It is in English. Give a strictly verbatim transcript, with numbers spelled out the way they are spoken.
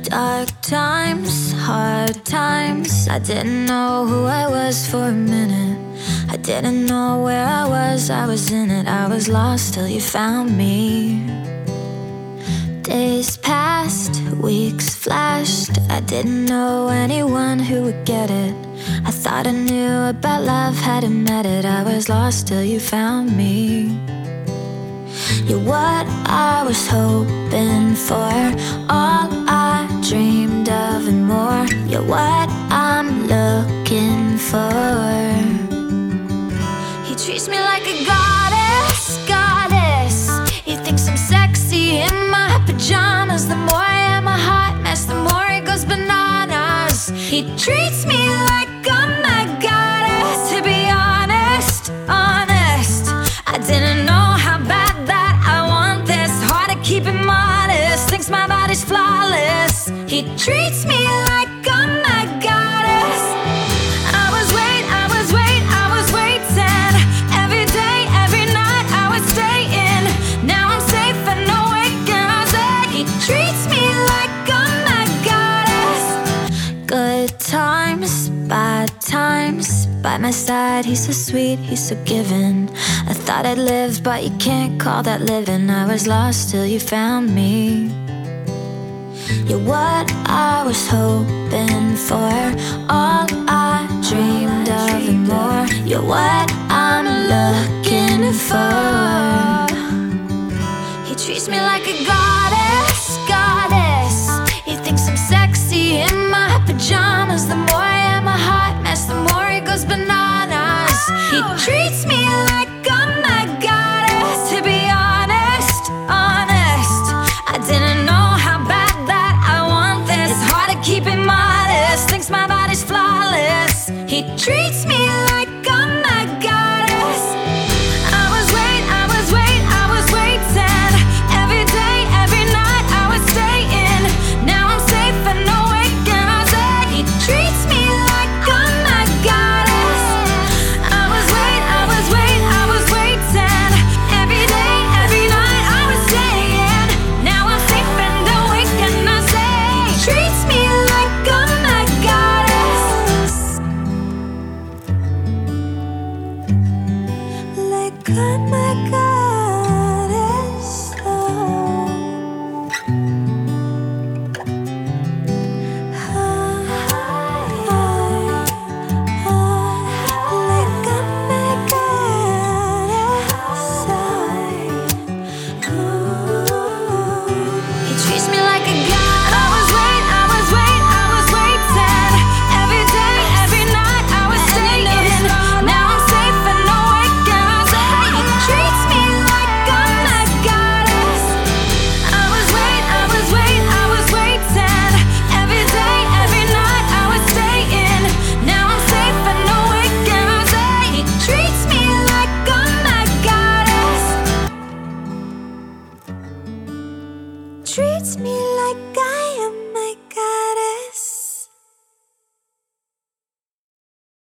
Dark times, hard times. I didn't know who I was for a minute. I didn't know where I was, I was in it. I was lost till you found me. Days passed, weeks flashed. I didn't know anyone who would get it. I thought I knew about love, hadn't met it. I was lost till you found me. You're what I was hoping for, all I dreamed of and more. You're what I'm looking for. He treats me like a goddess, goddess. He thinks I'm sexy in my pajamas. The more I am a hot mess, the more he goes bananas. He treats me like I'm a goddess. To be honest, honest, I didn't know how bad that I want this. Hard to keep him modest, thinks my body's flawless. He treats me like I'm a goddess. I was wait, I was wait, I was waiting. Every day, every night I was staying. Now I'm safe and awake and I said he treats me like I'm a goddess. Good times, bad times, by my side he's so sweet, he's so giving. I thought I'd lived, but you can't call that living. I was lost till you found me. You're what I was hoping for, all I dreamed of and more. You're what I'm looking for. He treats me like a goddess, goddess. He thinks I'm sexy in my pajamas. The more I am a hot mess, the more he goes bananas. He treats me like I'm a goddess. To be honest, honest, I didn't know how bad that I want this. It's hard to keep him modest, thinks my body's flawless. He treats me like I'm a goddess. I was wait, I was wait, I was waiting. Every day, every night I was staying. Now I'm safe and awake and I said he treats me like I'm a goddess. I was wait, I was wait, I was waiting. Every day, every night I was staying. Now I'm safe and awake and I say he treats me like I'm a goddess. Like I'm a goddess.